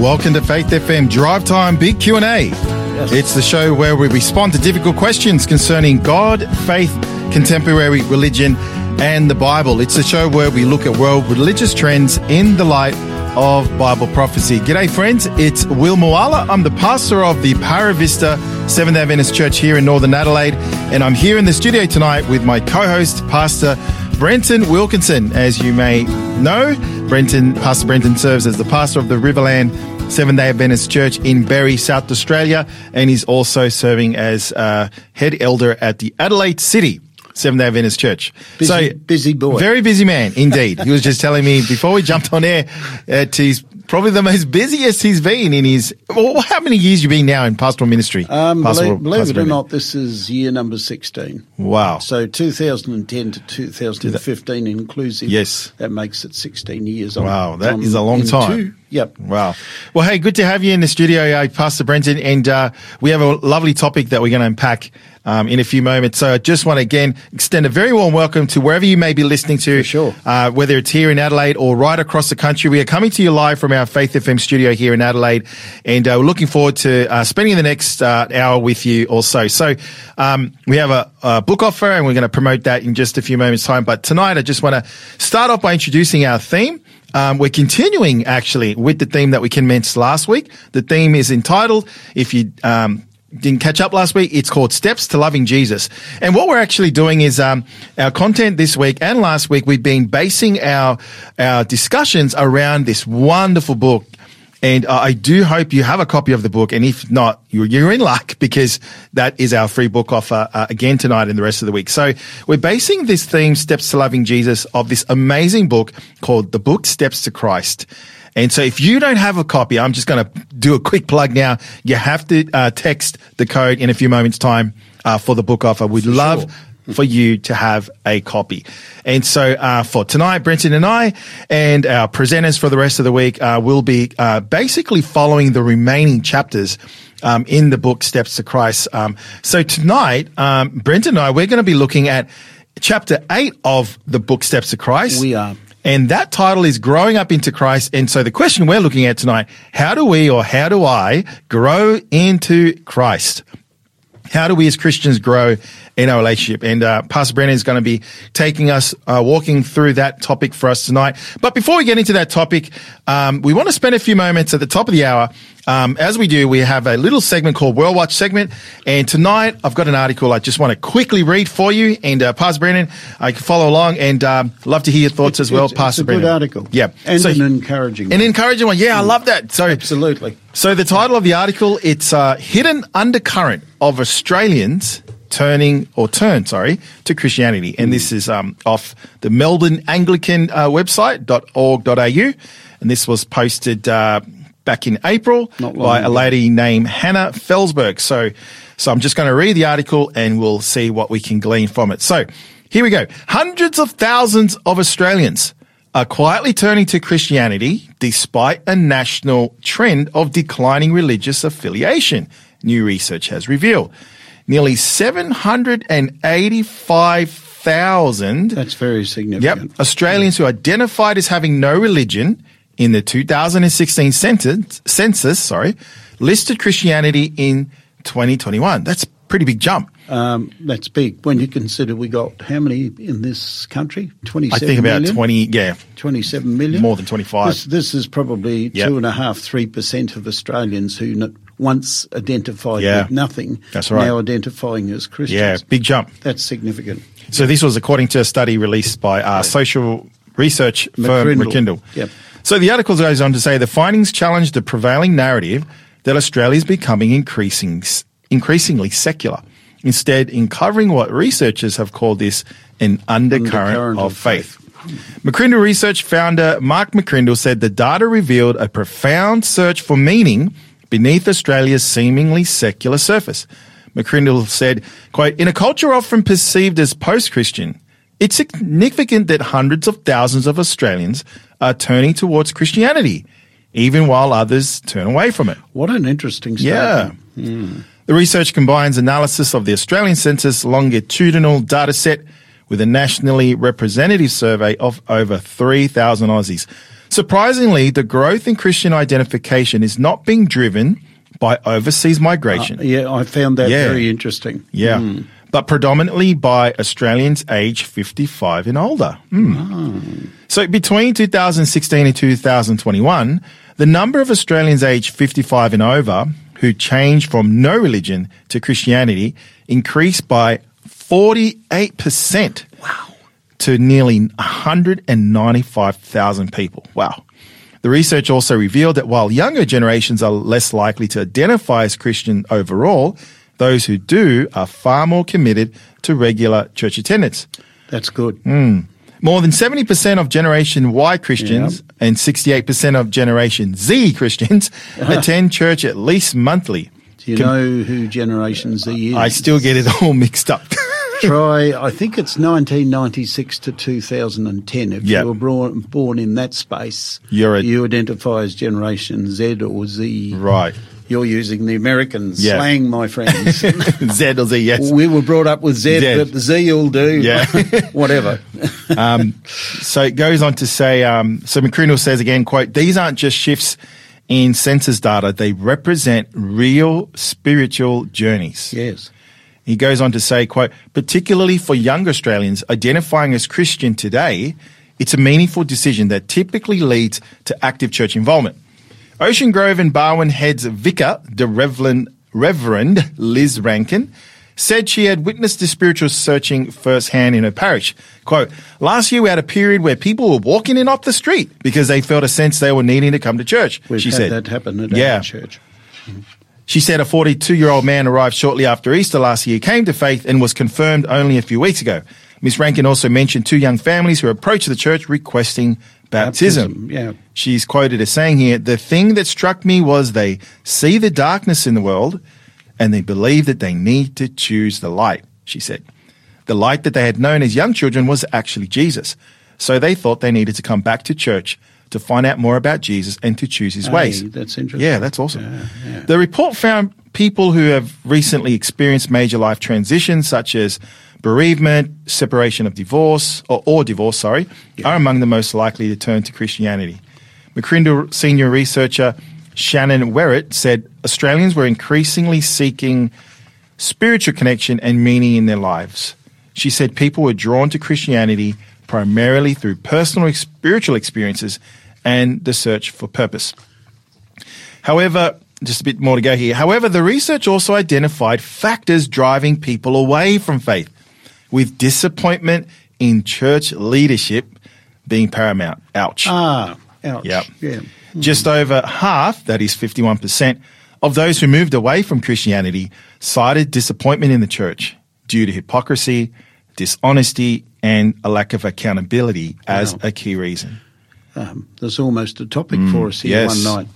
Welcome to Faith FM Drive Time Big Q&A. Yes. It's the show where we respond to difficult questions concerning God, faith, contemporary religion, and the Bible. It's the show where we look at world religious trends in the light of Bible prophecy. G'day, friends. It's Will Moala. I'm the pastor of the Paravista Seventh-day Adventist Church here in Northern Adelaide, and I'm here in the studio tonight with my co-host, Pastor Brenton Wilkinson. As you may know, Pastor Brenton serves as the pastor of the Riverland Seventh-day Adventist Church in Berry, South Australia, and he's also serving as head elder at the Adelaide City Seventh-day Adventist Church. Busy boy. Very busy man, indeed. He was just telling me before we jumped on air he's probably the most busiest he's been in his... Well, how many years you been now in pastoral ministry? Believe it or not, this is year number 16. Wow. So 2010 to 2015 inclusive. Yes. That makes it 16 years. Wow, that is a long time. Yep. Wow. Well, hey, good to have you in the studio, Pastor Brenton, and we have a lovely topic that we're going to unpack in a few moments. So I just want to, again, extend a very warm welcome to wherever you may be listening to. For sure. Whether it's here in Adelaide or right across the country. We are coming to you live from our Faith FM studio here in Adelaide, and we're looking forward to spending the next hour with you also. So we have a book offer, and we're going to promote that in just a few moments' time. But tonight, I just want to start off by introducing our theme. We're continuing, actually, with the theme that we commenced last week. The theme is entitled, if you didn't catch up last week, it's called Steps to Loving Jesus. And what we're actually doing is our content this week and last week, we've been basing our discussions around this wonderful book. And I do hope you have a copy of the book. And if not, you're in luck, because that is our free book offer again tonight and the rest of the week. So we're basing this theme, Steps to Loving Jesus, of this amazing book called The Book Steps to Christ. And so if you don't have a copy, I'm just going to do a quick plug now. You have to text the code in a few moments' time for the book offer. We'd love for you to have a copy. And so for tonight, Brenton and I and our presenters for the rest of the week will be basically following the remaining chapters in the book Steps to Christ. So tonight, Brenton and I, we're going to be looking at chapter 8 of the book Steps to Christ. We are. And that title is Growing Up into Christ. And so the question we're looking at tonight, how do I grow into Christ? How do we as Christians grow in our relationship? And Pastor Brennan is going to be taking us, walking through that topic for us tonight. But before we get into that topic, we want to spend a few moments at the top of the hour. As we do, we have a little segment called World Watch segment. And tonight, I've got an article I just want to quickly read for you. And Pastor Brennan, I can follow along, and love to hear your thoughts as well, Pastor Brennan. It's a good article. Yeah. And an encouraging one. An encouraging one. Yeah, I love that. So absolutely. So the title of the article, it's Hidden Undercurrent of Australians Turn to Christianity. And this is off the Melbourne Anglican website.org.au. And this was posted back in April by a lady named Hannah Felsberg. So I'm just going to read the article and we'll see what we can glean from it. So here we go. Hundreds of thousands of Australians are quietly turning to Christianity despite a national trend of declining religious affiliation, new research has revealed. Nearly 785,000. That's very significant. Yep. Australians who identified as having no religion in the 2016 census, listed Christianity in 2021. That's a pretty big jump. That's big when you consider we got how many in this country? 27 I think about million? 20, yeah. 27 million? More than 25. This is probably 2.5-3% of Australians who once identified with nothing. That's right. Now identifying as Christians. Yeah, big jump. That's significant. So this was according to a study released by social research firm McKindle. Yep. So the article goes on to say the findings challenge the prevailing narrative that Australia is becoming increasingly secular, instead uncovering what researchers have called this an undercurrent of faith. McCrindle research founder Mark McCrindle said the data revealed a profound search for meaning beneath Australia's seemingly secular surface. McCrindle said, quote, in a culture often perceived as post-Christian, it's significant that hundreds of thousands of Australians are turning towards Christianity, even while others turn away from it. What an interesting statement. Yeah. The research combines analysis of the Australian Census longitudinal data set with a nationally representative survey of over 3,000 Aussies. Surprisingly, the growth in Christian identification is not being driven by overseas migration. I found that very interesting. Yeah. But predominantly by Australians aged 55 and older. So between 2016 and 2021, the number of Australians aged 55 and over who changed from no religion to Christianity increased by 48%. Wow. To nearly 195,000 people. Wow. The research also revealed that while younger generations are less likely to identify as Christian overall, those who do are far more committed to regular church attendance. That's good. More than 70% of Generation Y Christians and 68% of Generation Z Christians attend church at least monthly. Do you know who Generation Z is? I still get it all mixed up. Try, I think it's 1996 to 2010. If you were born in that space, you identify as Generation Z or Z. Right. You're using the American slang, my friends. Z or Z, yes. We were brought up with Z. But the Z will do. Yeah. Whatever. So it goes on to say, so McCrindle says again, quote, these aren't just shifts in census data. They represent real spiritual journeys. Yes. He goes on to say, quote, particularly for young Australians identifying as Christian today, it's a meaningful decision that typically leads to active church involvement. Ocean Grove and Barwon Head's vicar, the Reverend Liz Rankin, said she had witnessed the spiritual searching firsthand in her parish. Quote, last year we had a period where people were walking in off the street because they felt a sense they were needing to come to church, she said. That happen at our church. She said a 42-year-old man arrived shortly after Easter last year, came to faith and was confirmed only a few weeks ago. Miss Rankin also mentioned 2 young families who approached the church requesting baptism. Yeah. She's quoted as saying here, the thing that struck me was they see the darkness in the world and they believe that they need to choose the light, she said. The light that they had known as young children was actually Jesus. So they thought they needed to come back to church to find out more about Jesus and to choose his ways. That's interesting. Yeah, that's awesome. Yeah. The report found people who have recently experienced major life transitions such as bereavement, separation of divorce, or divorce, are among the most likely to turn to Christianity. McCrindle senior researcher Shannon Werrett said Australians were increasingly seeking spiritual connection and meaning in their lives. She said people were drawn to Christianity primarily through personal spiritual experiences and the search for purpose. However, just a bit more to go here. However, the research also identified factors driving people away from faith, with disappointment in church leadership being paramount. Ouch. Ouch. Yep. Yeah. Just over half, that is 51%, of those who moved away from Christianity cited disappointment in the church due to hypocrisy, dishonesty, and a lack of accountability as a key reason. There's almost a topic for us here one night.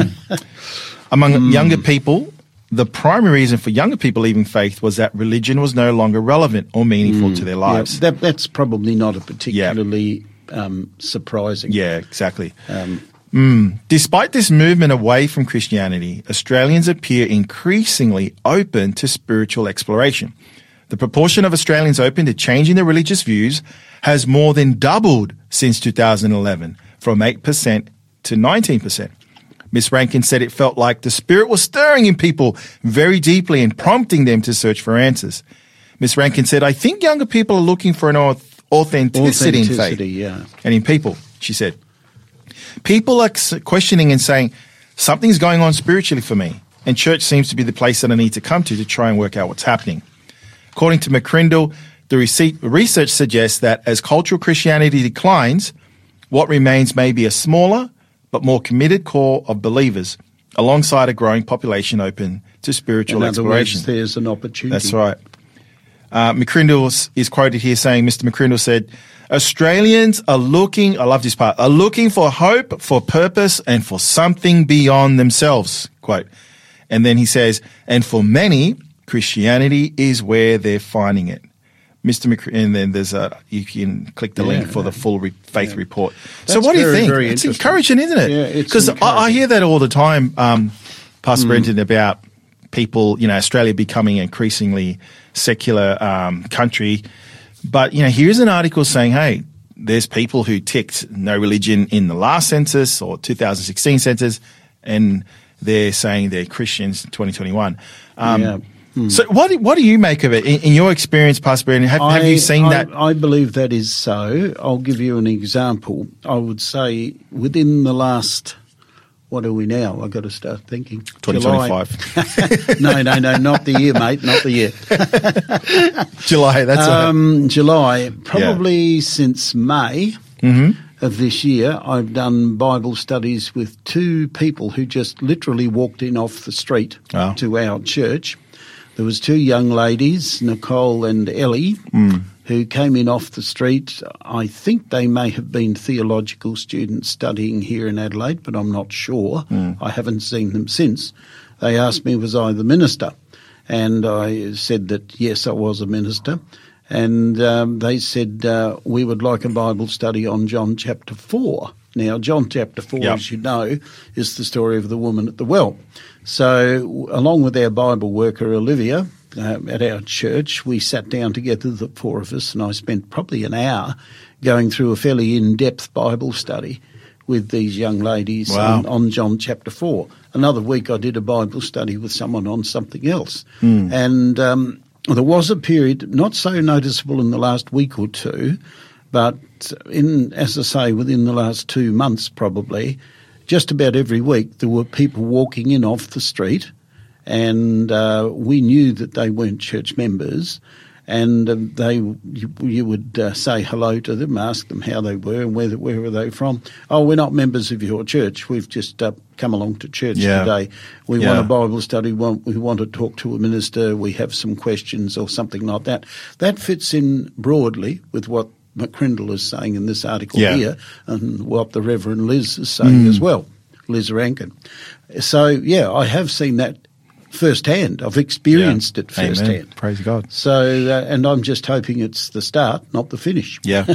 Among younger people, the primary reason for younger people leaving faith was that religion was no longer relevant or meaningful to their lives. Yeah, that's probably not a particularly surprising. Yeah, exactly. Despite this movement away from Christianity, Australians appear increasingly open to spiritual exploration. The proportion of Australians open to changing their religious views has more than doubled since 2011, from 8% to 19%. Miss Rankin said it felt like the Spirit was stirring in people very deeply and prompting them to search for answers. Miss Rankin said, I think younger people are looking for an authenticity in faith and in people, she said. People are questioning and saying, something's going on spiritually for me, and church seems to be the place that I need to come to try and work out what's happening. According to McCrindle, the research suggests that as cultural Christianity declines, what remains may be a smaller but more committed core of believers alongside a growing population open to spiritual exploration. In other words, there's an opportunity. That's right. McCrindle is quoted here saying, Mr. McCrindle said, Australians are looking, I love this part, are looking for hope, for purpose, and for something beyond themselves, quote. And then he says, and for many, Christianity is where they're finding it. Mr. McCrindle, and then there's you can click the link for the full faith report. So what do you think? It's encouraging, isn't it? Yeah, because I hear that all the time, Pastor Brenton, about people, Australia becoming an increasingly secular country. But, here's an article saying, hey, there's people who ticked no religion in the last census or 2016 census, and they're saying they're Christians in 2021. So what do you make of it in your experience, Pastor Brendan? Have you seen that? I believe that is so. I'll give you an example. I would say within the last, what are we now? I've got to start thinking. 2025. No, not the year, mate, not the year. July, that's right. July, probably since May of this year, I've done Bible studies with two people who just literally walked in off the street to our church. There was two young ladies, Nicole and Ellie, who came in off the street. I think they may have been theological students studying here in Adelaide, but I'm not sure. I haven't seen them since. They asked me, was I the minister? And I said that, yes, I was a minister. And they said, we would like a Bible study on John chapter 4. Now, John chapter 4, as you know, is the story of the woman at the well. So, along with our Bible worker, Olivia, at our church, we sat down together, the four of us, and I spent probably an hour going through a fairly in-depth Bible study with these young ladies on John chapter 4. Another week I did a Bible study with someone on something else. And there was a period, not so noticeable in the last week or two, but as I say, within the last 2 months probably, just about every week there were people walking in off the street, and we knew that they weren't church members, and you would say hello to them, ask them how they were and where were they from. Oh, we're not members of your church. We've just come along to church today. We want a Bible study. We want to talk to a minister. We have some questions or something like that. That fits in broadly with what McCrindle is saying in this article here, and what the Reverend Liz is saying as well, Liz Rankin. So, I have seen that firsthand. I've experienced it firsthand. Amen. Praise God. So, and I'm just hoping it's the start, not the finish. Yeah.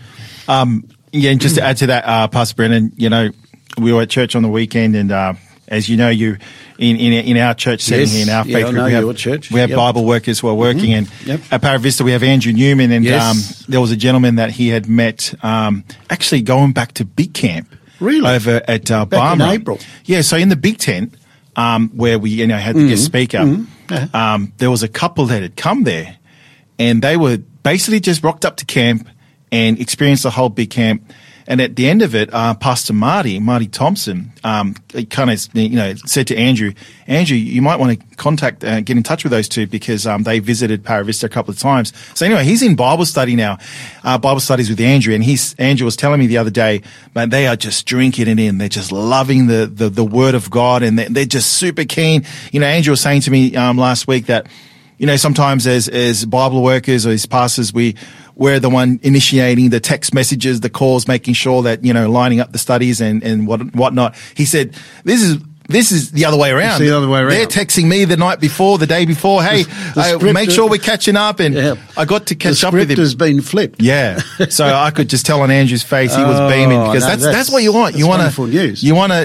And just to add to that, Pastor Brendan, we were at church on the weekend, and as you know, you in our church setting here in our faith group, we have Bible workers who are working, and at Para Vista we have Andrew Newman, and there was a gentleman that he had met actually going back to Big Camp, over at Barmah in April. Yeah, so in the big tent where we had the guest speaker, there was a couple that had come there, and they were basically just rocked up to camp and experienced the whole big camp. And at the end of it, Pastor Marty Thompson, kind of, said to Andrew, you might want to get in touch with those two, because they visited Para Vista a couple of times. So anyway, he's in Bible study now, Bible studies with Andrew, and Andrew was telling me the other day, man, they are just drinking it in. They're just loving the Word of God, and they're just super keen. Andrew was saying to me last week that, sometimes as Bible workers or as pastors, we're the one initiating the text messages, the calls, making sure that, lining up the studies and whatnot. He said, this is the other way around. It's the other way around. They're texting me the night before, the day before, hey, make sure we're catching up. And I got to catch up with him. The script has been flipped. Yeah. So I could just tell on Andrew's face he was beaming, because that's what you want. You want wonderful news. You want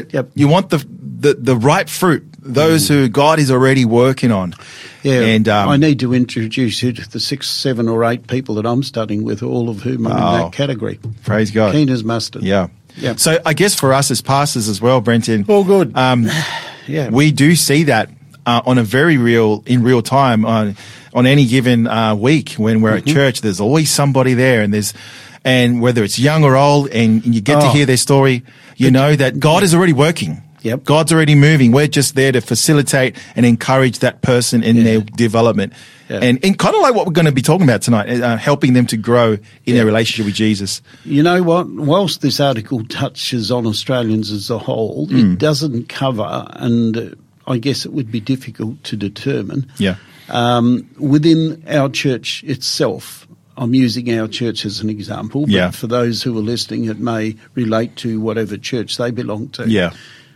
the right fruit, those who God is already working on. Yeah, and I need to introduce you to the 6, 7 or 8 people that I'm studying with, all of whom are in that category. Praise God. Keen as mustard. Yeah. Yep. So I guess for us as pastors as well, Brenton. All good. We do see that on a very in real time on any given week when we're at church. There's always somebody there, and whether it's young or old, and you get to hear their story, know that God is already working. Yep. God's already moving. We're just there to facilitate and encourage that person in their development. Yeah. And kind of like what we're going to be talking about tonight, helping them to grow in their relationship with Jesus. You know what? Whilst this article touches on Australians as a whole, it doesn't cover, and I guess it would be difficult to determine, within our church itself. I'm using our church as an example, but for those who are listening, it may relate to whatever church they belong to. Yeah.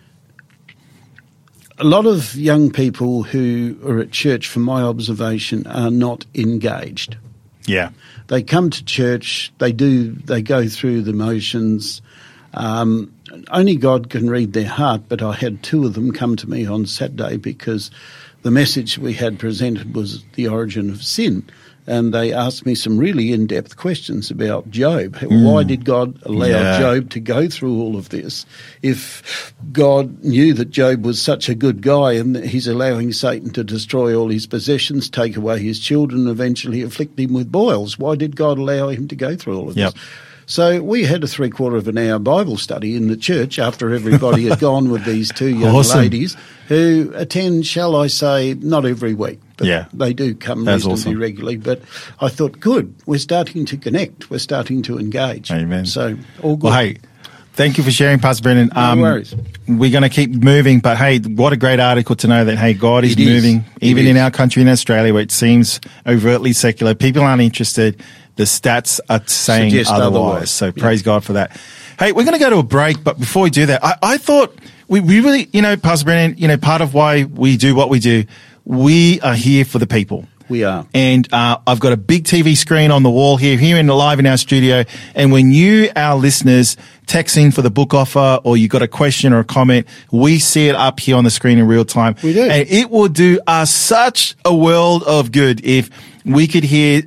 A lot of young people who are at church, from my observation, are not engaged. Yeah. They come to church, they go through the motions. Only God can read their heart, but I had 2 of them come to me on Saturday because the message we had presented was the origin of sin. and they asked me some really in-depth questions about Job. Why did God allow Job to go through all of this? If God knew that Job was such a good guy and that he's allowing Satan to destroy all his possessions, take away his children, eventually afflict him with boils, why did God allow him to go through all of this? So we had a 3/4 of an hour Bible study in the church after everybody had gone with these two young ladies who attend, shall I say, not every week. But they do come reasonably regularly. But I thought, good, we're starting to connect. We're starting to engage. Amen. So all good. Well, hey, thank you for sharing, Pastor Brendan. No worries. We're going to keep moving, but hey, what a great article to know that, hey, God is moving, even in our country in Australia where it seems overtly secular. People aren't interested. The stats are saying otherwise. So praise God for that. Hey, we're going to go to a break, but before we do that, I thought we really, Pastor Brendan, part of why we do what we do, we are here for the people. We are. And I've got a big TV screen on the wall here live in our studio. And when you, our listeners, text in for the book offer or you got a question or a comment, we see it up here on the screen in real time. We do. And it will do us such a world of good if we could hear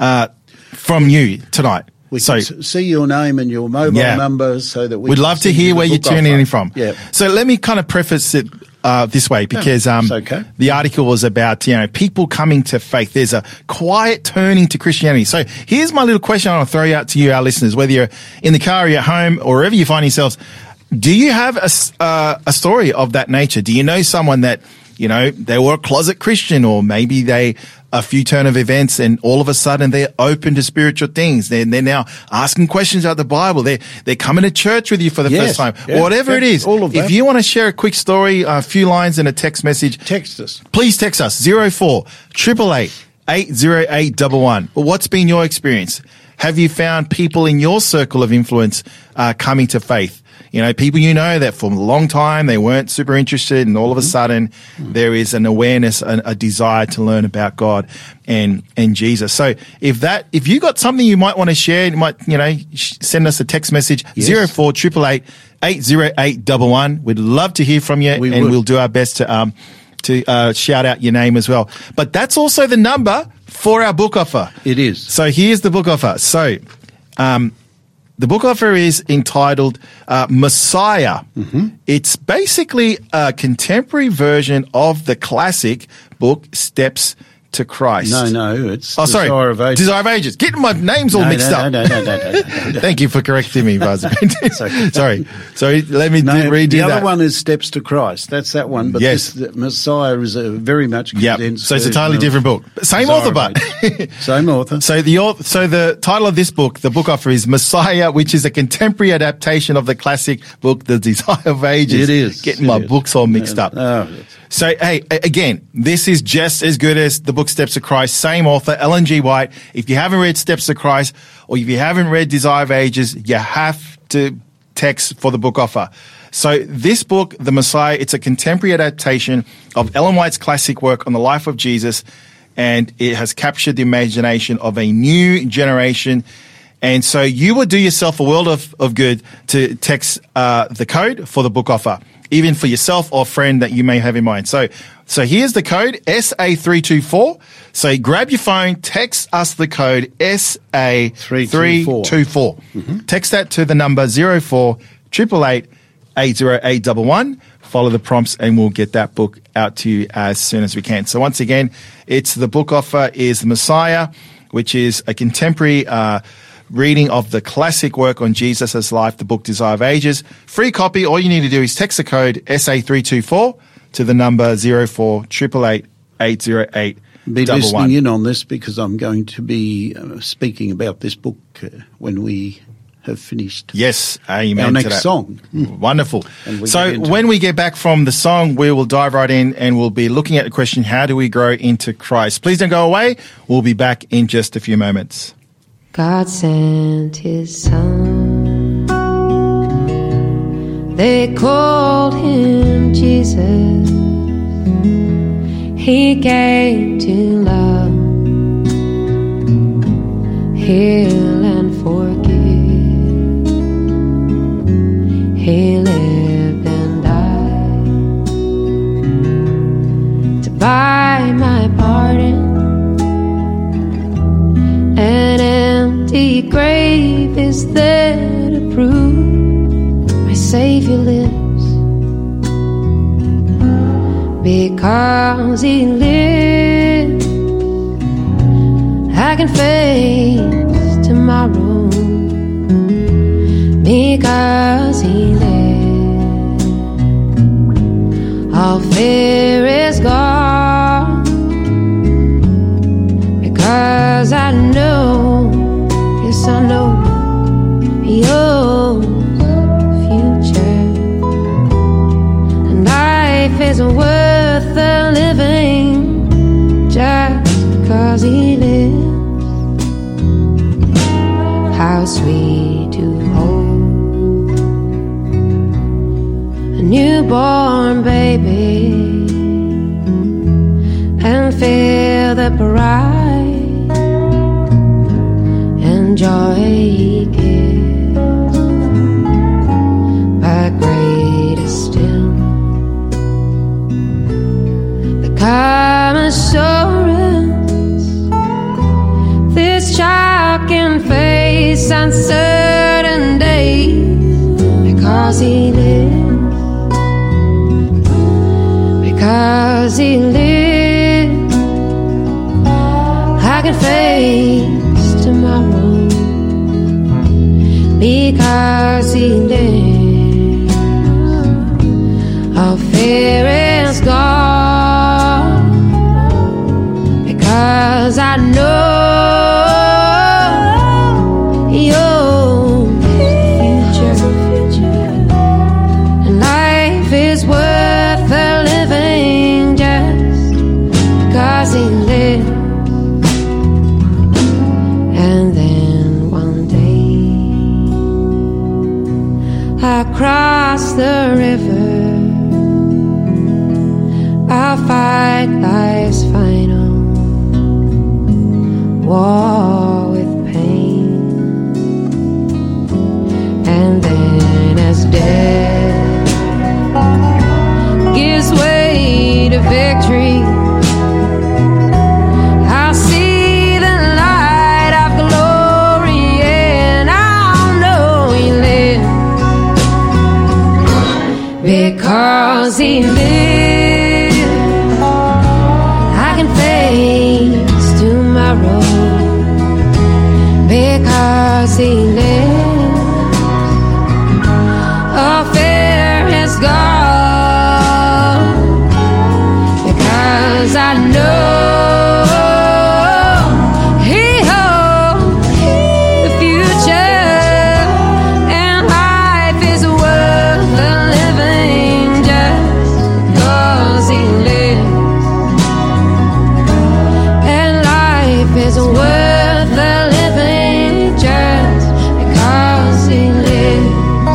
from you tonight. We can see your name and your mobile number so that we'd love to hear where you're tuning in from. Yeah. So let me kind of preface it this way because the article was about people coming to faith. There's a quiet turning to Christianity. So here's my little question I want to throw out to you, our listeners, whether you're in the car or you're at home or wherever you find yourselves. Do you have a story of that nature? Do you know someone that they were a closet Christian, or maybe a few turn of events and all of a sudden they're open to spiritual things. They're now asking questions about the Bible. They're coming to church with you for the first time. Whatever it is. All of that. If you want to share a quick story, a few lines in a text message. Text us. Please text us 04 888 80811. Well, what's been your experience? Have you found people in your circle of influence coming to faith? People that for a long time they weren't super interested, and all of a sudden there is an awareness, a desire to learn about God and Jesus. So if you got something you might want to share, you might send us a text message 04 888 80811. We'd love to hear from you, we'll do our best to shout out your name as well. But that's also the number for our book offer. It is. So here's the book offer. So the book offer is entitled Messiah. It's basically a contemporary version of the classic book Steps to Christ. No, it's Desire of Ages. Desire of Ages. Getting my names all mixed up. No. Thank you for correcting me, Pastor. Sorry, let me redo that. The other one is Steps to Christ. That's that one. But this Messiah is a very much condensed. So it's a totally different book. Same author, but same author. So the title of this book, the book offer, is Messiah, which is a contemporary adaptation of the classic book, The Desire of Ages. It is. Getting my books all mixed up. So, hey, again, this is just as good as the book Steps to Christ. Same author, Ellen G. White. If you haven't read Steps to Christ, or if you haven't read Desire of Ages, you have to text for the book offer. So this book, The Messiah, it's a contemporary adaptation of Ellen White's classic work on the life of Jesus, and it has captured the imagination of a new generation. And so you would do yourself a world of good to text the code for the book offer, even for yourself or friend that you may have in mind. So here's the code, SA324. So grab your phone, text us the code SA324. Text that to the number 04 888 80811. Follow the prompts and we'll get that book out to you as soon as we can. So once again, the book offer is The Messiah, which is a contemporary reading of the classic work on Jesus' life, the book Desire of Ages. Free copy. All you need to do is text the code SA324 to the number 04 888 80811. Be listening in on this because I'm going to be speaking about this book when we have finished. Yes, amen. Our next song. Wonderful. So when we get back from the song, we will dive right in and we'll be looking at the question, how do we grow into Christ? Please don't go away. We'll be back in just a few moments. God sent his son. They called him Jesus. He came to love, heal and forgive. He lived and died to buy my pardon. because he lives, I can face tomorrow because he lives. All fear is gone because I know, yes I know, he owns the future. And life is worth the living just because he lives. How sweet to hold a newborn baby and feel the pride and joy he gives. But greater still, the calm assurance this child can face uncertain days because he lives. Because he lives, I can face tomorrow because he lives. All fear is gone because I know he owns the future. And life is worth the living just because he lives. And then one day across the river, our fight life's final war with pain. And then as death gives way to victory, I'll see the light of glory, and I'll know he lives. Because he lives, I can face tomorrow because he lives. All fear is gone because I know he holds the future, and life is worth the living just because he lives. And life is worth the living just because he lives.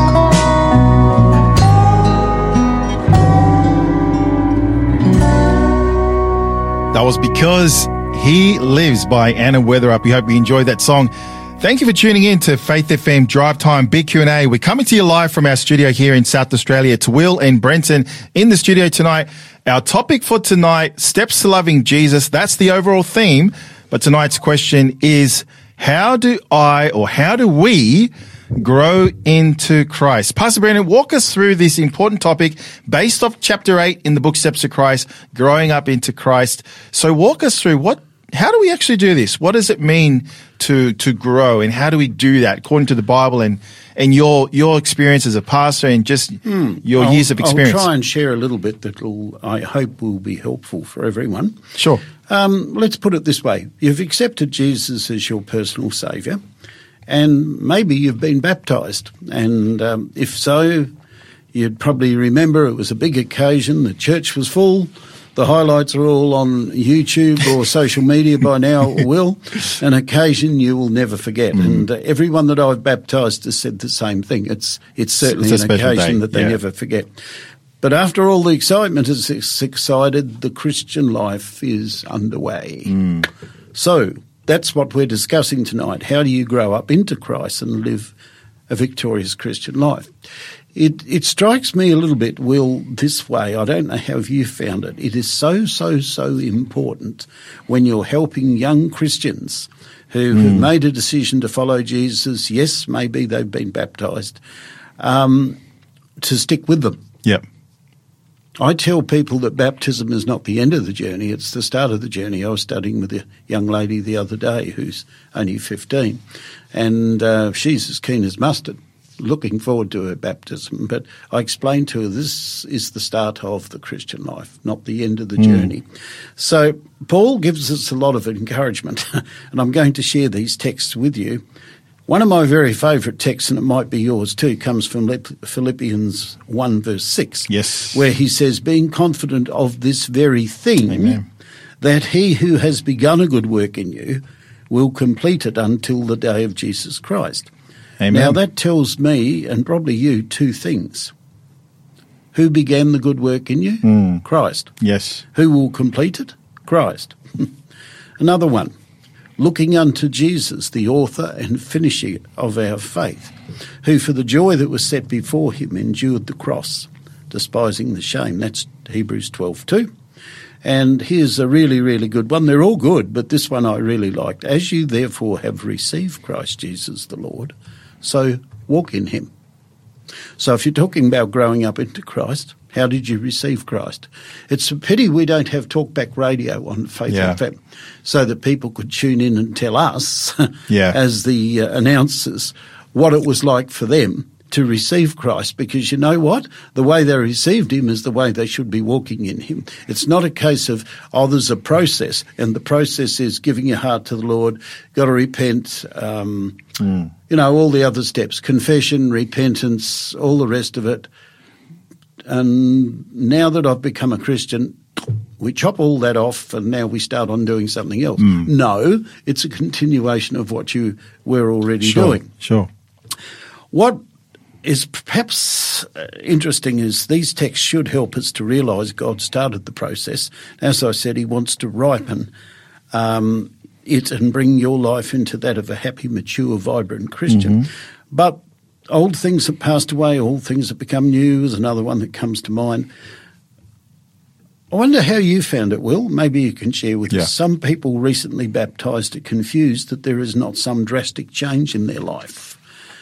That was Because He Lives by Anna Weatherup. We hope you enjoyed that song. Thank you for tuning in to Faith FM Drive Time Big Q&A. We're coming to you live from our studio here in South Australia. It's Will and Brenton in the studio tonight. Our topic for tonight, steps to loving Jesus. That's the overall theme. But tonight's question is, how do we grow into Christ? Pastor Brendan, walk us through this important topic based off chapter 8 in the book Steps to Christ, growing up into Christ. So walk us through how do we actually do this? What does it mean to grow, and how do we do that according to the Bible and your experience as a pastor and just your years of experience? I'll try and share a little bit that I hope will be helpful for everyone. Sure. Let's put it this way. You've accepted Jesus as your personal saviour, and maybe you've been baptised. And if so, you'd probably remember it was a big occasion. The church was full. The highlights are all on YouTube or social media by now, or will. An occasion you will never forget. And everyone that I've baptised has said the same thing. It's certainly an occasion that they never forget. But after all the excitement has subsided, the Christian life is underway. So that's what we're discussing tonight. How do you grow up into Christ and live a victorious Christian life? It strikes me a little bit, Will, this way. I don't know how you found it. It is so important when you're helping young Christians who have made a decision to follow Jesus. Yes, maybe they've been baptised, to stick with them. Yep. I tell people that baptism is not the end of the journey, it's the start of the journey. I was studying with a young lady the other day who's only 15, and she's as keen as mustard, looking forward to her baptism. But I explained to her this is the start of the Christian life, not the end of the journey. So Paul gives us a lot of encouragement, and I'm going to share these texts with you. One of my very favourite texts, and it might be yours too, comes from Philippians 1 verse 6. Yes. Where he says, being confident of this very thing, Amen. that he who has begun a good work in you will complete it until the day of Jesus Christ. Amen. Now that tells me, and probably you, two things. Who began the good work in you? Christ. Yes. Who will complete it? Christ. Another one. Looking unto Jesus, the author and finisher of our faith, who for the joy that was set before him endured the cross, despising the shame. That's Hebrews 12:2. And here's a really, really good one. They're all good, but this one I really liked. As you therefore have received Christ Jesus the Lord, so walk in him. So if you're talking about growing up into Christ, how did you receive Christ? It's a pity we don't have talkback radio on Faith FM so that people could tune in and tell us as the announcers what it was like for them to receive Christ, because you know what? The way they received him is the way they should be walking in him. It's not a case of, there's a process, and the process is giving your heart to the Lord, got to repent, all the other steps, confession, repentance, all the rest of it. And now that I've become a Christian, we chop all that off and now we start on doing something else. No, it's a continuation of what you were already doing. Sure. What is perhaps interesting is these texts should help us to realise God started the process. As I said, he wants to ripen it and bring your life into that of a happy, mature, vibrant Christian. But old things have passed away, all things have become new is another one that comes to mind. I wonder how you found it, Will. Maybe you can share with us. Some people recently baptised are confused that there is not some drastic change in their life.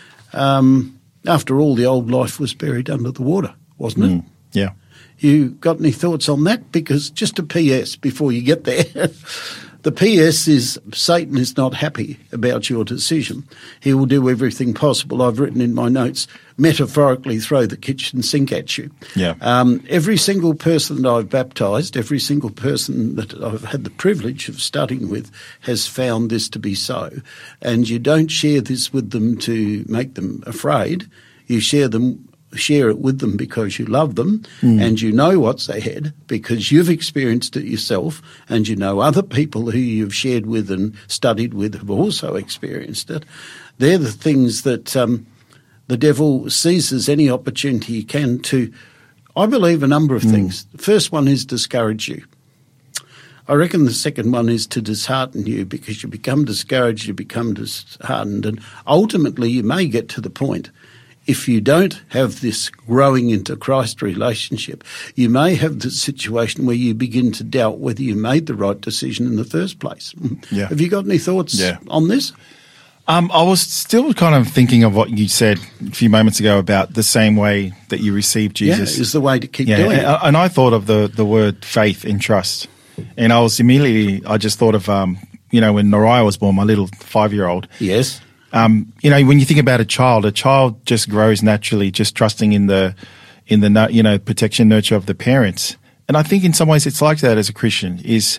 After all, the old life was buried under the water, wasn't it? Yeah. You got any thoughts on that? Because just a PS before you get there. The PS is Satan is not happy about your decision. He will do everything possible. I've written in my notes, metaphorically throw the kitchen sink at you. Yeah. Every single person that I've baptised, every single person that I've had the privilege of studying with has found this to be so. And you don't share this with them to make them afraid. You share it with them because you love them and you know what's ahead because you've experienced it yourself and you know other people who you've shared with and studied with have also experienced it. They're the things that the devil seizes any opportunity he can to, I believe, a number of things. The first one is discourage you. I reckon the second one is to dishearten you because you become discouraged, you become disheartened, and ultimately you may get to the point, if you don't have this growing into Christ relationship, you may have the situation where you begin to doubt whether you made the right decision in the first place. Yeah. Have you got any thoughts on this? I was still kind of thinking of what you said a few moments ago about the same way that you received Jesus. Yeah, is the way to keep doing it. And I thought of the word faith and trust. And I just thought of, when Noriah was born, my little 5-year-old. Yes. When you think about a child just grows naturally, just trusting in the protection, nurture of the parents. And I think in some ways it's like that as a Christian is,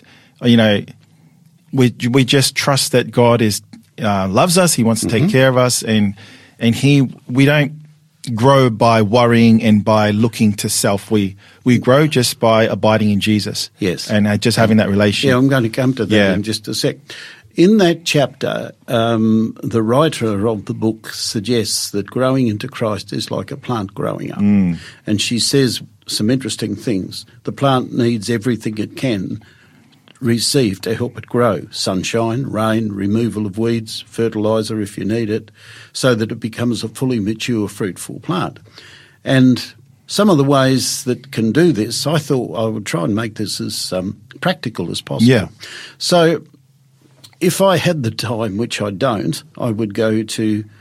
we just trust that God loves us. He wants to take care of us and we don't grow by worrying and by looking to self. We grow just by abiding in Jesus. Yes. And just having that relationship. Yeah, I'm going to come to that in just a sec. In that chapter, the writer of the book suggests that growing into Christ is like a plant growing up. And she says some interesting things. The plant needs everything it can receive to help it grow. Sunshine, rain, removal of weeds, fertiliser if you need it, so that it becomes a fully mature, fruitful plant. And some of the ways that can do this, I thought I would try and make this as practical as possible. Yeah. So if I had the time, which I don't, I would go to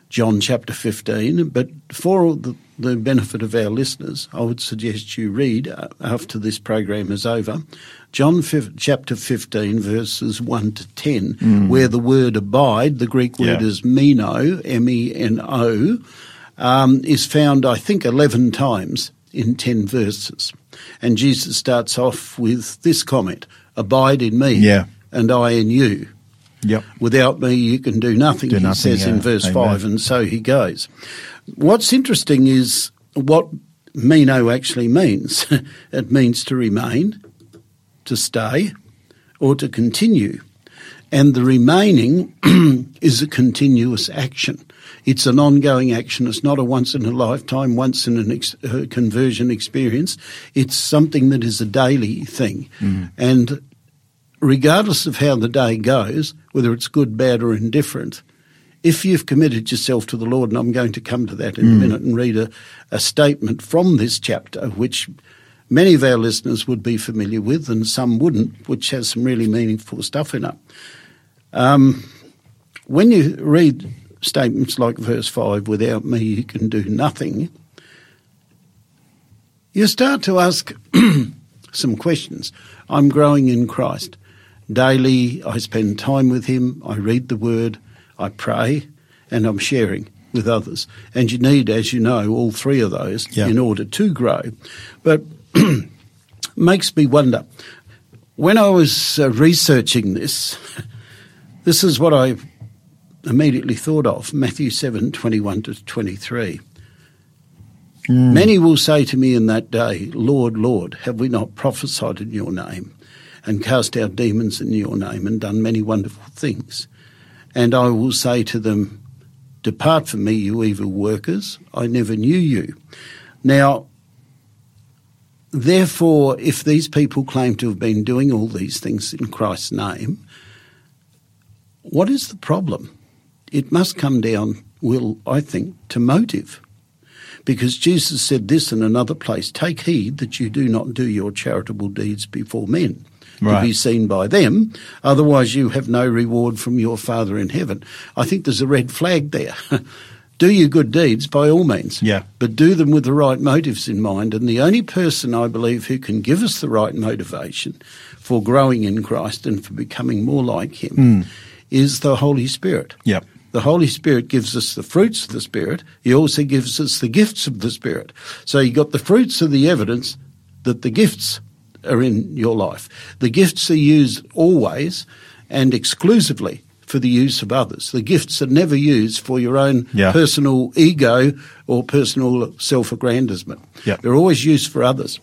John chapter 15, but for the benefit of our listeners, I would suggest you read, after this program is over, John chapter 15, verses 1 to 10, where the word abide, the Greek word is meno, M-E-N-O, is found, I think, 11 times in 10 verses. And Jesus starts off with this comment, abide in me and I in you. Yep. Without me, you can do nothing, he says in verse 5, and so he goes. What's interesting is what meno actually means. It means to remain, to stay, or to continue. And the remaining is a continuous action. It's an ongoing action. It's not a once-in-a-lifetime, once-in-a conversion experience. It's something that is a daily thing. And regardless of how the day goes, whether it's good, bad or indifferent, if you've committed yourself to the Lord, and I'm going to come to that in a minute and read a statement from this chapter, which many of our listeners would be familiar with and some wouldn't, which has some really meaningful stuff in it. When you read statements like verse 5, without me you can do nothing, you start to ask some questions. I'm growing in Christ. Daily I spend time with him, I read the word, I pray, and I'm sharing with others. And you need, as you know, all three of those in order to grow. But makes me wonder, when I was researching this, this is what I immediately thought of, Matthew 7:21 to 23. Many will say to me in that day, Lord, Lord, have we not prophesied in your name, and cast out demons in your name, and done many wonderful things? And I will say to them, depart from me, you evil workers, I never knew you. Now, therefore, if these people claim to have been doing all these things in Christ's name, what is the problem? It must come down, I think, to motive. Because Jesus said this in another place, take heed that you do not do your charitable deeds before men, to be seen by them, otherwise you have no reward from your Father in heaven. I think there's a red flag there. Do your good deeds by all means, but do them with the right motives in mind. And the only person, I believe, who can give us the right motivation for growing in Christ and for becoming more like him is the Holy Spirit. The Holy Spirit gives us the fruits of the Spirit. He also gives us the gifts of the Spirit. So you got the fruits of the evidence that the gifts are in your life. The gifts are used always and exclusively for the use of others. The gifts are never used for your own personal ego or personal self-aggrandizement. They're always used for others.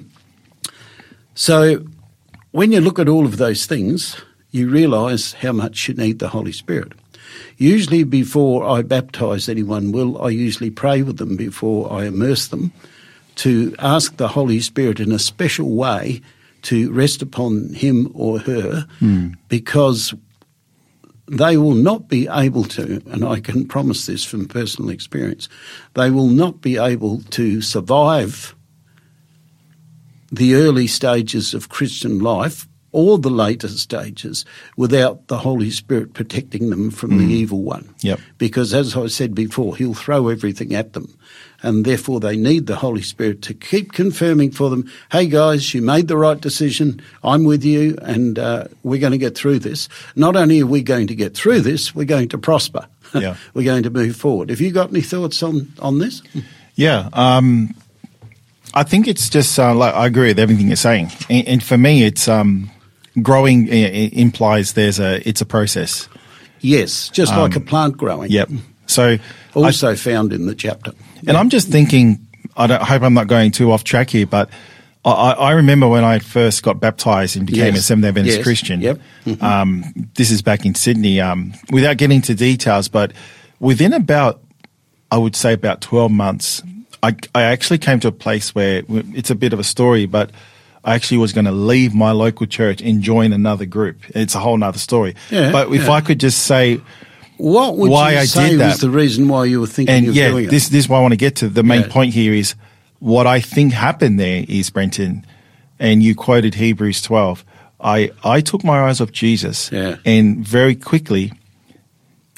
So when you look at all of those things, you realise how much you need the Holy Spirit. Usually before I baptise anyone, I usually pray with them before I immerse them to ask the Holy Spirit in a special way to rest upon him or her because they will not be able to, and I can promise this from personal experience, they will not be able to survive the early stages of Christian life or the later stages without the Holy Spirit protecting them from the evil one. Because as I said before, he'll throw everything at them. And therefore they need the Holy Spirit to keep confirming for them, hey guys, you made the right decision, I'm with you, and we're going to get through this. Not only are we going to get through this, we're going to prosper. We're going to move forward. Have you got any thoughts on this? I think it's just, I agree with everything you're saying. And for me, it's growing implies it's a process. Yes, just like a plant growing. So also found in the chapter. And I'm just thinking, I hope I'm not going too off track here, but I remember when I first got baptised and became a Seventh-day Adventist Christian. This is back in Sydney. Without getting into details, but within about 12 months, I actually came to a place where it's a bit of a story, but I actually was going to leave my local church and join another group. It's a whole nother story. But if I could just say what would why you I say did that, was the reason why you were thinking of doing it? This is what I want to get to. The main point here is what I think happened there is, Brenton, and you quoted Hebrews 12. I took my eyes off Jesus and very quickly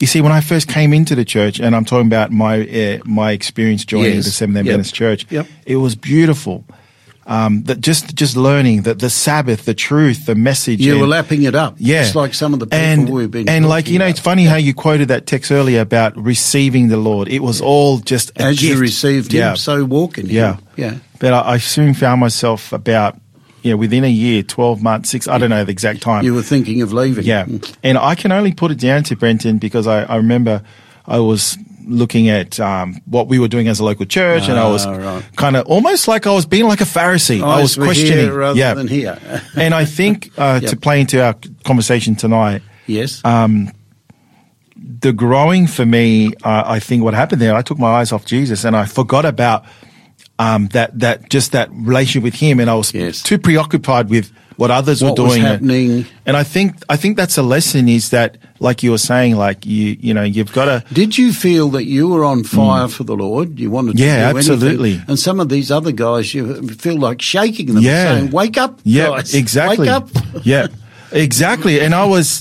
You see, when I first came into the church, and I'm talking about my experience joining the Seventh Adventist Church, it was beautiful. That just learning that the Sabbath, the truth, the message. You were lapping it up. Yeah. Just like some of the people we've been and like, it's funny how you quoted that text earlier about receiving the Lord. It was all just a As gift. You received him, so walk in him. Yeah. But I soon found myself about, within a year, 12 months, 6, I don't know the exact time. You were thinking of leaving. Yeah. And I can only put it down to Brenton because I remember I was looking at what we were doing as a local church, and I was kind of almost like I was being like a Pharisee. I was questioning here rather than here. And I think to play into our conversation tonight, the growing for me, I think what happened there, I took my eyes off Jesus and I forgot about that relationship with him, and I was too preoccupied with what others were doing. Happening. And I think that's a lesson, is that, like you were saying, like you've got to. Did you feel that you were on fire for the Lord? You wanted to do absolutely. anything? And some of these other guys, you feel like shaking them, saying, "Wake up, guys! Exactly. Wake up!" Exactly. And that was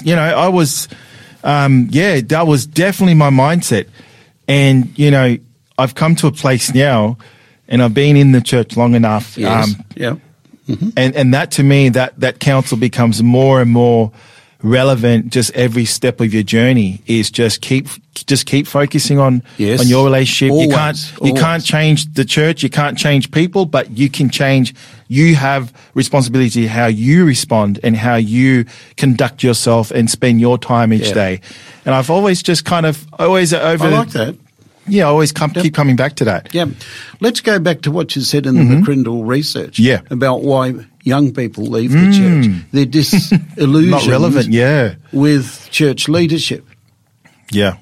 definitely my mindset. And I've come to a place now, and I've been in the church long enough. And that, to me, that counsel becomes more and more relevant. Just every step of your journey is just keep focusing on your relationship. Always. You can't change the church. You can't change people, but you can change. You have responsibility how you respond and how you conduct yourself and spend your time each day. And I've always just kind of I like that. Yeah, I always keep coming back to that. Yeah. Let's go back to what you said in the McCrindle research about why young people leave the church. They're disillusioned not relevant, with church leadership. Yeah.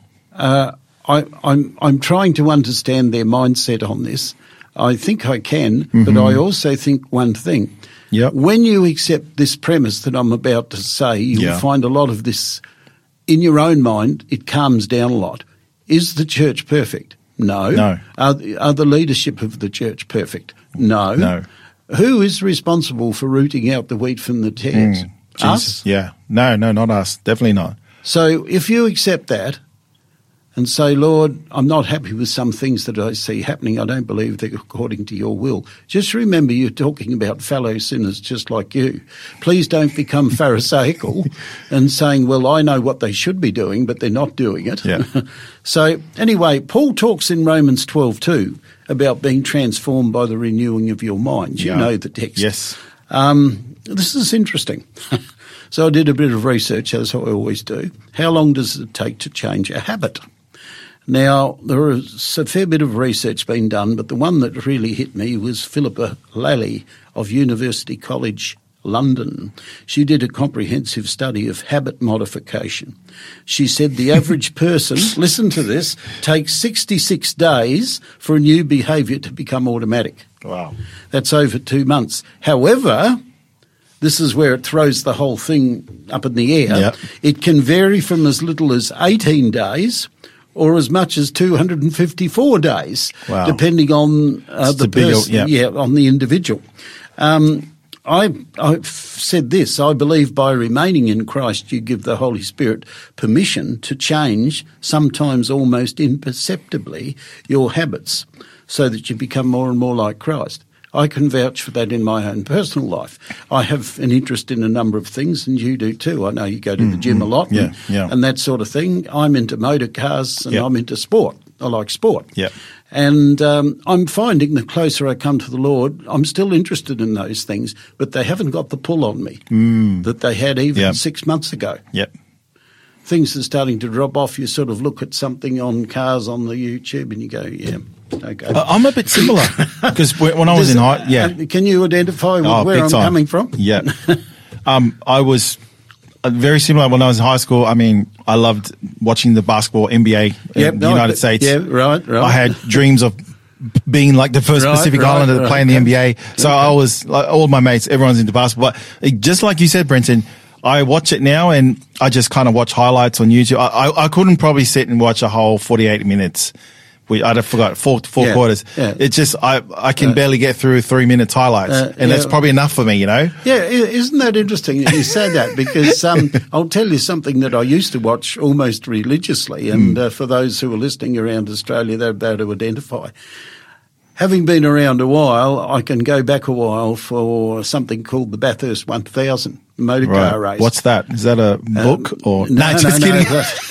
I'm trying to understand their mindset on this. I think I can, but I also think one thing. When you accept this premise that I'm about to say, you'll find a lot of this in your own mind, it calms down a lot. Is the church perfect? No. Are the leadership of the church perfect? No. Who is responsible for rooting out the wheat from the tares? Us? Yeah. No, not us. Definitely not. So if you accept that and say, Lord, I'm not happy with some things that I see happening. I don't believe they're according to your will. Just remember, you're talking about fellow sinners just like you. Please don't become Pharisaical and saying, well, I know what they should be doing, but they're not doing it. Yeah. So anyway, Paul talks in Romans 12:2 about being transformed by the renewing of your mind. You know the text. Yes. This is interesting. So I did a bit of research, as I always do. How long does it take to change a habit? Now, there is a fair bit of research being done, but the one that really hit me was Philippa Lally of University College London. She did a comprehensive study of habit modification. She said the average person, listen to this, takes 66 days for a new behaviour to become automatic. Wow. That's over 2 months. However, this is where it throws the whole thing up in the air. Yep. It can vary from as little as 18 days or as much as 254 days, depending on the person, on the individual. I've said this, I believe by remaining in Christ you give the Holy Spirit permission to change, sometimes almost imperceptibly, your habits so that you become more and more like Christ. I can vouch for that in my own personal life. I have an interest in a number of things, and you do too. I know you go to the gym a lot and that sort of thing. I'm into motor cars and I'm into sport. I like sport. Yeah. And I'm finding the closer I come to the Lord, I'm still interested in those things, but they haven't got the pull on me that they had even 6 months ago. Yep. Things are starting to drop off. You sort of look at something on cars on the YouTube and you go, okay. I'm a bit similar because when I was in high, can you identify with where I'm coming from? Yeah. I was very similar when I was in high school. I mean, I loved watching the basketball NBA in the United States. Yeah, right. I had dreams of being like the first Pacific Islander to play in the NBA. So I was like all my mates, everyone's into basketball. But just like you said, Brenton, I watch it now and I just kind of watch highlights on YouTube. I couldn't probably sit and watch a whole 48 minutes. I forgot, four Yeah, quarters. yeah. It's just, I can barely get through 3-minute highlights. And that's probably enough for me, you know? Yeah, isn't that interesting that you say that? Because I'll tell you something that I used to watch almost religiously, and for those who are listening around Australia, they're able to identify. Having been around a while, I can go back a while for something called the Bathurst 1000 motor car race. What's that? Is that a book or? No, just kidding.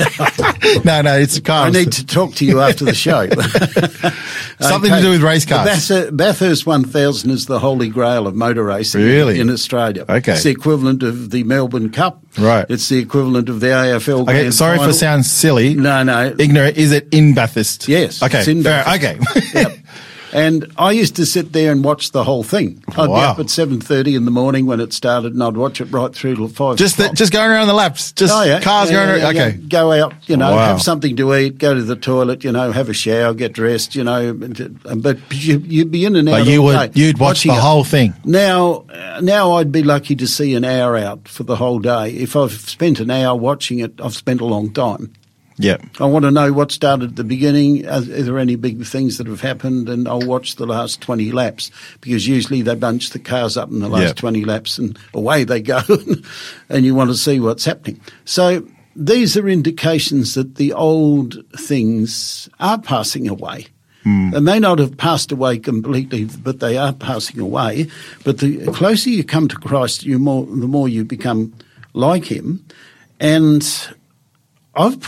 No, it's a car. I need to talk to you after the show. Something to do with race cars. The Bathurst 1000 is the holy grail of motor racing in Australia. Okay. It's the equivalent of the Melbourne Cup. Right. It's the equivalent of the AFL Okay, Grand sorry Final. for sounding silly. No. Ignorant. Is it in Bathurst? Yes. Okay. It's in fair. Bathurst. Okay. Yep. And I used to sit there and watch the whole thing. I'd be up at 7:30 in the morning when it started, and I'd watch it right through till 5 o'clock. Just going around the laps. Just cars going around. Okay. Go out, have something to eat, go to the toilet, have a shower, get dressed, but you'd be in and out all day. You'd watch the whole thing. Now I'd be lucky to see an hour out for the whole day. If I've spent an hour watching it, I've spent a long time. Yeah. I want to know what started at the beginning. Are there any big things that have happened? And I'll watch the last 20 laps, because usually they bunch the cars up in the last 20 laps and away they go, and you want to see what's happening. So these are indications that the old things are passing away. They may not have passed away completely, but they are passing away. But the closer you come to Christ, the more you become like him. And I've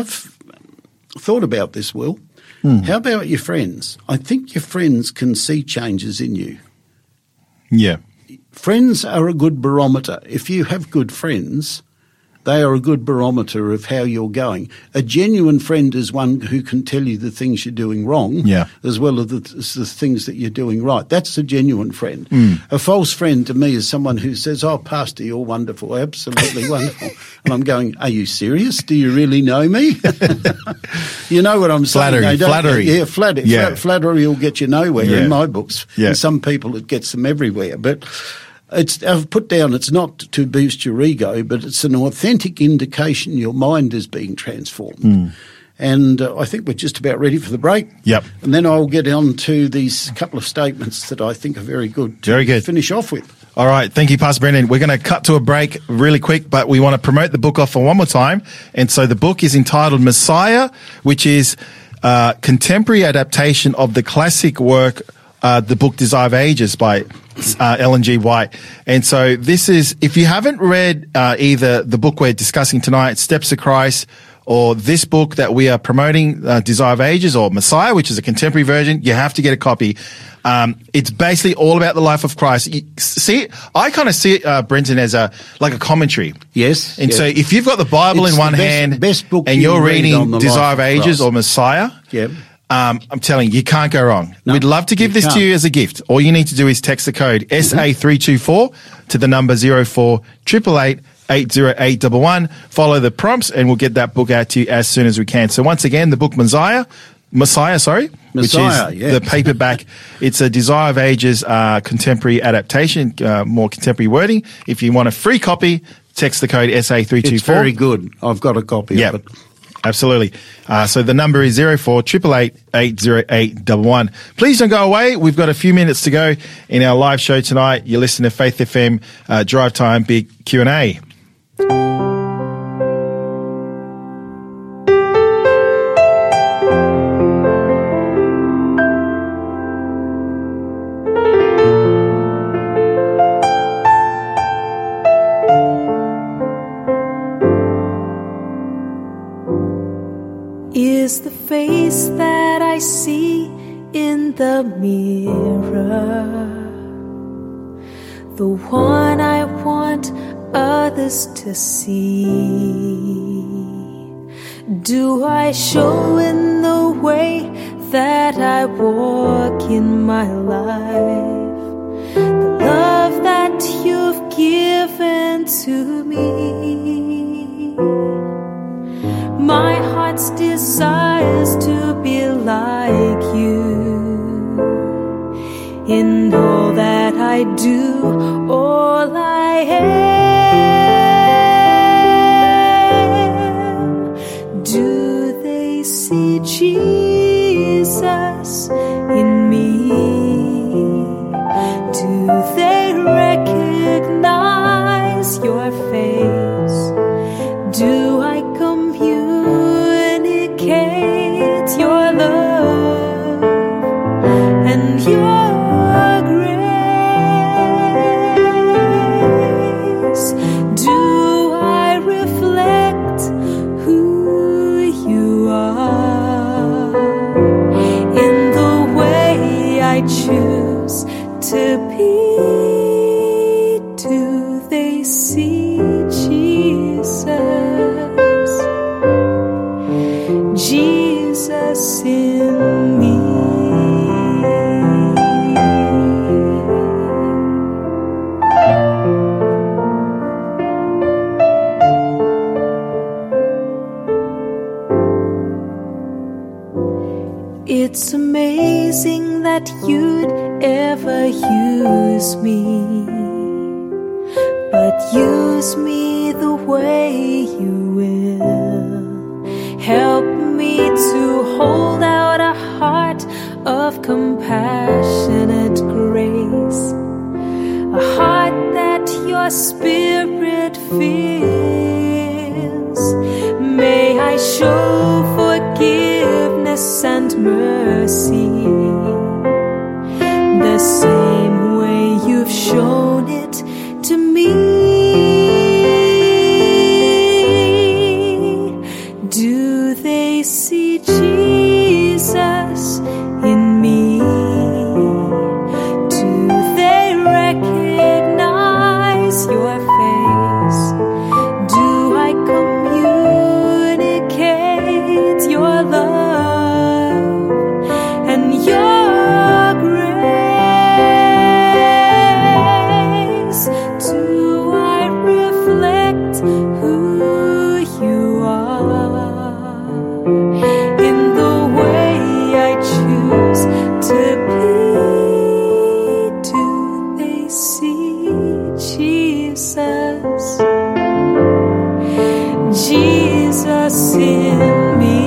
thought about this, Will. How about your friends? I think your friends can see changes in you. Yeah. Friends are a good barometer. If you have good friends, they are a good barometer of how you're going. A genuine friend is one who can tell you the things you're doing wrong, as well as the things that you're doing right. That's a genuine friend. A false friend to me is someone who says, "Oh, Pastor, you're wonderful, absolutely wonderful." And I'm going, "Are you serious? Do you really know me?" You know what I'm saying? Flattery. Yeah, flattery. Yeah. Flattery will get you nowhere in my books. Yeah. And some people, it gets them everywhere. But I've put down, it's not to boost your ego, but it's an authentic indication your mind is being transformed. And I think we're just about ready for the break. Yep. And then I'll get on to these couple of statements that I think are very good to finish off with. All right. Thank you, Pastor Brendan. We're going to cut to a break really quick, but we want to promote the book offer one more time. And so the book is entitled Messiah, which is a contemporary adaptation of the classic work, the book Desire of Ages by Ellen G. White. And so this is, if you haven't read either the book we're discussing tonight, Steps to Christ, or this book that we are promoting, Desire of Ages, or Messiah, which is a contemporary version, you have to get a copy. It's basically all about the life of Christ. I kind of see it, Brenton, as like a commentary. Yes. And so if you've got the Bible in one hand best book and you're reading Desire of Ages or Messiah, I'm telling you, you can't go wrong. No, we'd love to give this to you as a gift. All you need to do is text the code SA324 to the number 048888 80811. Follow the prompts and we'll get that book out to you as soon as we can. So once again, the book Messiah, which is the paperback. It's a Desire of Ages contemporary adaptation, more contemporary wording. If you want a free copy, text the code SA324. It's very good. I've got a copy of it. Absolutely. So the number is 048888 80811. Please don't go away. We've got a few minutes to go in our live show tonight. You're listening to Faith FM Drive Time Big Q&A. Is the face that I see in the mirror the one I want others to see? Do I show in the way that I walk in my life the love that you've given to me? My heart's desire is to be like you in all that I do, all I am. Do they see Jesus your grace do I reflect who you are in the way I choose to be. Do they see Jesus, Jesus in me? It's amazing that you'd ever use me, but use me the way you will. Help me to hold out a heart of compassionate grace, a heart that your Spirit fills. May I show forgiveness and mercy the same way you've shown it to me. Do they see Jesus in me? Do they recognize your face? Do I communicate your love and your grace? Do I reflect who you are in the way I choose to be? Do they see Jesus, Jesus in me?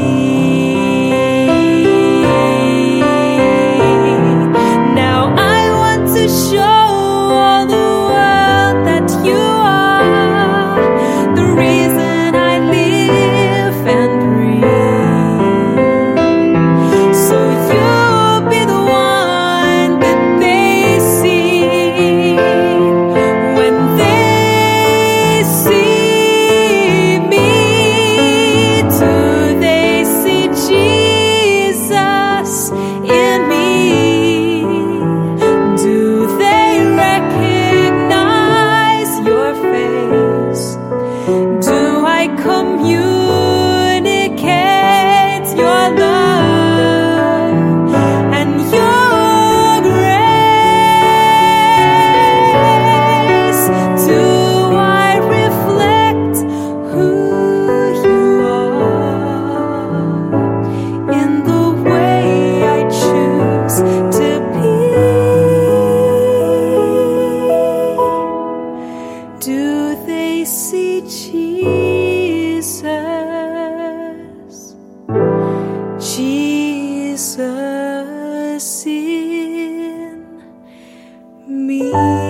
Now I want to show all the world that you are the reason I live and breathe. So you'll be the one that they see when they see me. Do they see Jesus in me? Do they recognize your face? Do I communicate your love and your grace? Do I reflect who you are in the way I choose to be? Do they see Jesus, Jesus in me?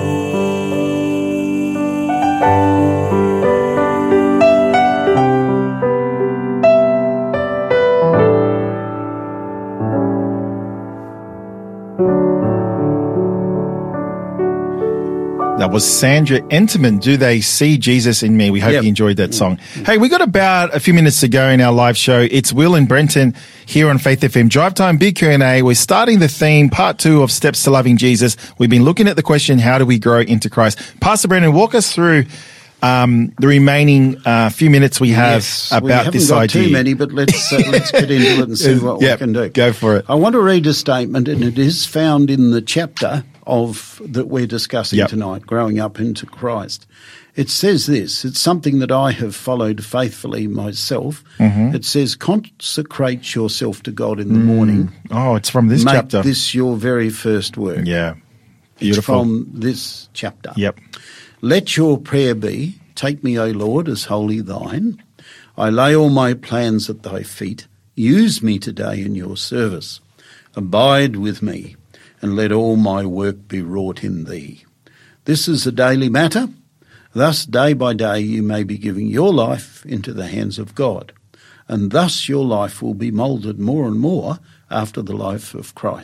That was Sandra Enterman. Do they see Jesus in me? We hope Yep. you enjoyed that song. Hey, we got about a few minutes to go in our live show. It's Will and Brenton here on Faith FM Drive Time, Big Q&A. We're starting the theme, part 2 of Steps to Loving Jesus. We've been looking at the question, how do we grow into Christ? Pastor Brenton, walk us through the remaining few minutes we have about this idea. We haven't got too many, but let's get into it and see what Yep, we can do. go for it. I want to read a statement, and it is found in the chapter of that we're discussing Yep. tonight, Growing Up into Christ. It says this. It's something that I have followed faithfully myself. Mm-hmm. It says, consecrate yourself to God in the morning. Oh, it's from this Make chapter. this your very first work. Yeah, It's beautiful. from this chapter. Yep. Let your prayer be, take me, O Lord, as wholly thine. I lay all my plans at thy feet. Use me today in your service. Abide with me, and let all my work be wrought in thee. This is a daily matter. Thus, day by day, you may be giving your life into the hands of God, and thus your life will be moulded more and more after the life of Christ.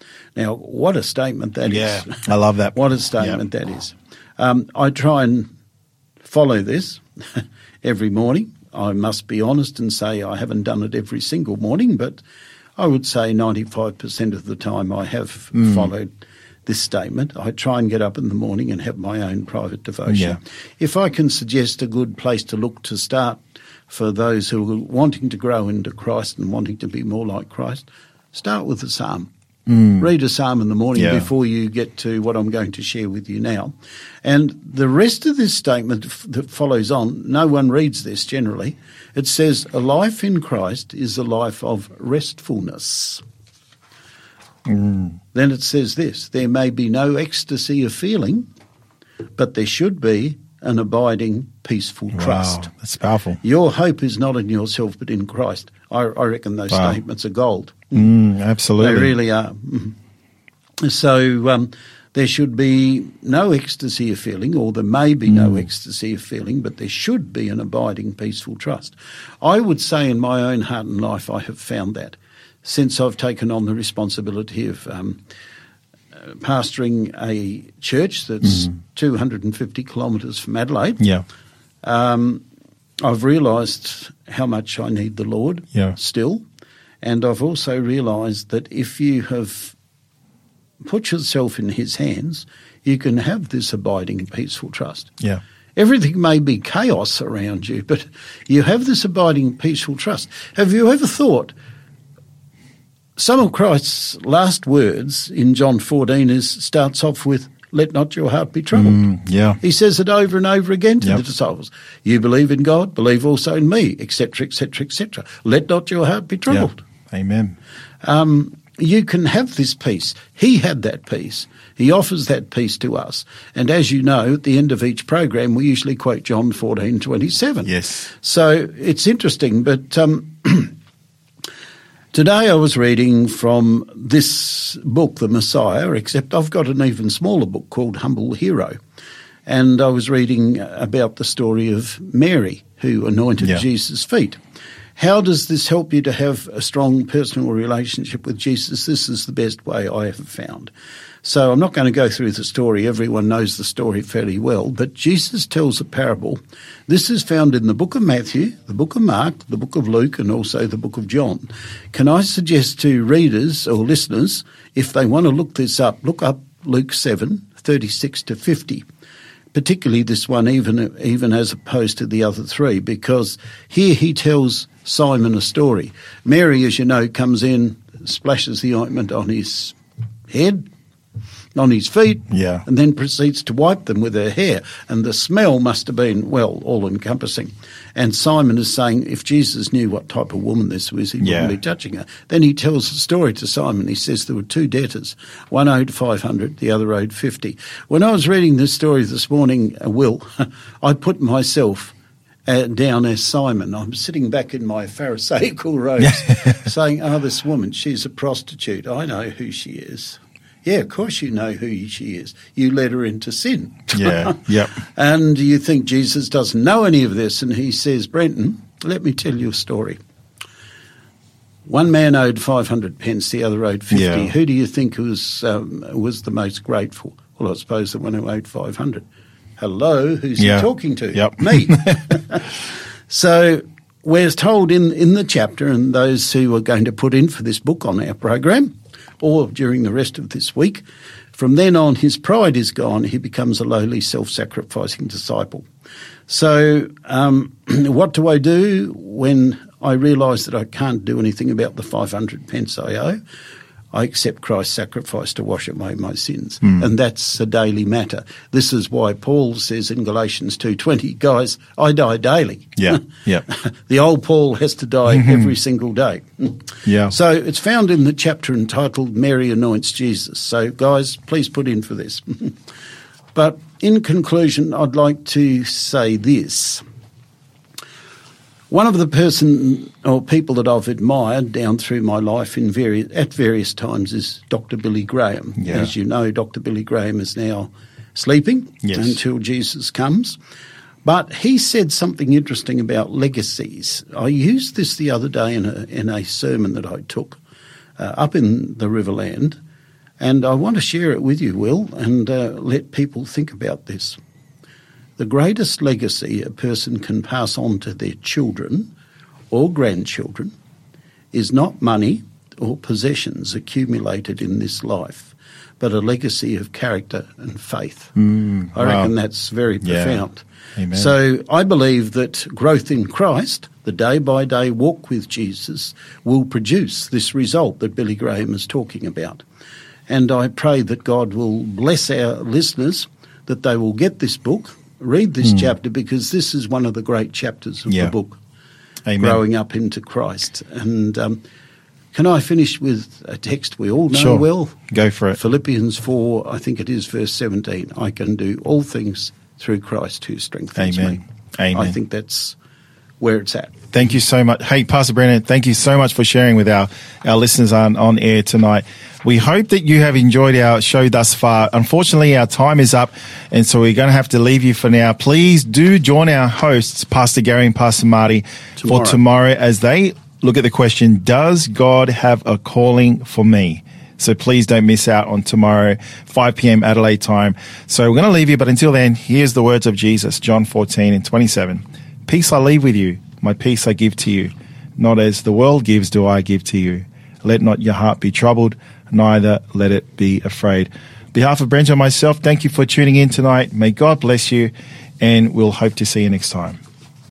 Now, what a statement that is. Yeah, I love that. What a statement that is. I try and follow this every morning. I must be honest and say I haven't done it every single morning, but I would say 95% of the time I have followed this statement. I try and get up in the morning and have my own private devotion. Yeah. If I can suggest a good place to look to start for those who are wanting to grow into Christ and wanting to be more like Christ, start with a psalm. Read a psalm in the morning before you get to what I'm going to share with you now. And the rest of this statement that follows on, no one reads this generally. It says, a life in Christ is a life of restfulness. Then it says this, there may be no ecstasy of feeling, but there should be an abiding, peaceful trust. Wow, that's powerful. Your hope is not in yourself, but in Christ. I reckon those statements are gold. Absolutely. They really are. So there should be no ecstasy of feeling, or there may be no ecstasy of feeling, but there should be an abiding, peaceful trust. I would say in my own heart and life I have found that since I've taken on the responsibility of pastoring a church that's 250 kilometres from Adelaide. Yeah. I've realised how much I need the Lord still. And I've also realised that if you have put yourself in his hands, you can have this abiding, peaceful trust. Yeah. Everything may be chaos around you, but you have this abiding, peaceful trust. Have you ever thought some of Christ's last words in John 14 starts off with, let not your heart be troubled. He says it over and over again to the disciples. You believe in God, believe also in me, etc., etc., etc. Let not your heart be troubled. Amen. You can have this peace. He had that peace. He offers that peace to us. And as you know, at the end of each program, we usually quote John 14:27. Yes. So it's interesting, but today I was reading from this book, The Messiah, except I've got an even smaller book called Humble Hero. And I was reading about the story of Mary, who anointed Jesus' feet. How does this help you to have a strong personal relationship with Jesus? This is the best way I have found. So I'm not going to go through the story. Everyone knows the story fairly well. But Jesus tells a parable. This is found in the book of Matthew, the book of Mark, the book of Luke, and also the book of John. Can I suggest to readers or listeners, if they want to look this up, look up Luke 7:36 to 50. Particularly this one, even as opposed to the other three, because here he tells Simon a story. Mary, as you know, comes in, splashes the ointment on his head, on his feet, and then proceeds to wipe them with her hair. And the smell must have been, well, all-encompassing. And Simon is saying, if Jesus knew what type of woman this was, he wouldn't be touching her. Then he tells the story to Simon. He says there were two debtors. One owed 500, the other owed 50. When I was reading this story this morning, Will, I put myself down as Simon. I'm sitting back in my Pharisaical robes saying, this woman, she's a prostitute. I know who she is. Yeah, of course you know who she is. You led her into sin. And you think Jesus doesn't know any of this, and he says, Brenton, let me tell you a story. One man owed 500 pence, the other owed 50. Who do you think was the most grateful? Well, I suppose the one who owed 500. Hello, who's he talking to? Me. So we're told in the chapter, and those who are going to put in for this book on our program, or during the rest of this week, from then on his pride is gone. He becomes a lowly, self-sacrificing disciple. So what do I do when I realise that I can't do anything about the 500 pence I owe? I accept Christ's sacrifice to wash away my sins. And that's a daily matter. This is why Paul says in Galatians 2:20, guys, I die daily. The old Paul has to die every single day. So it's found in the chapter entitled Mary Anoints Jesus. So guys, please put in for this. But in conclusion, I'd like to say this. One of the people that I've admired down through my life at various times is Dr. Billy Graham. As you know, Dr. Billy Graham is now sleeping until Jesus comes. But he said something interesting about legacies. I used this the other day in a sermon that I took up in the Riverland, And I want to share it with you, Will, and let people think about this. The greatest legacy a person can pass on to their children or grandchildren is not money or possessions accumulated in this life, but a legacy of character and faith. I reckon that's very profound. Amen. So I believe that growth in Christ, the day-by-day walk with Jesus, will produce this result that Billy Graham is talking about. And I pray that God will bless our listeners, that they will get this book, read this chapter, because this is one of the great chapters of the book, Amen. Growing up into Christ. And can I finish with a text we all know Sure. well? Go for it. Philippians 4, I think it is verse 17. I can do all things through Christ who strengthens Amen. me. Amen. I think that's where it's at. Thank you so much. Hey, Pastor Brennan, thank you so much for sharing with our listeners on air tonight. We hope that you have enjoyed our show thus far. Unfortunately, our time is up, and so we're going to have to leave you for now. Please do join our hosts, Pastor Gary and Pastor Marty, for tomorrow as they look at the question, does God have a calling for me? So please don't miss out on tomorrow, 5 p.m. Adelaide time. So we're going to leave you, but until then, here's the words of Jesus, John 14:27. Peace I leave with you, my peace I give to you. Not as the world gives do I give to you. Let not your heart be troubled, neither let it be afraid. On behalf of Brent and myself, thank you for tuning in tonight. May God bless you, and we'll hope to see you next time.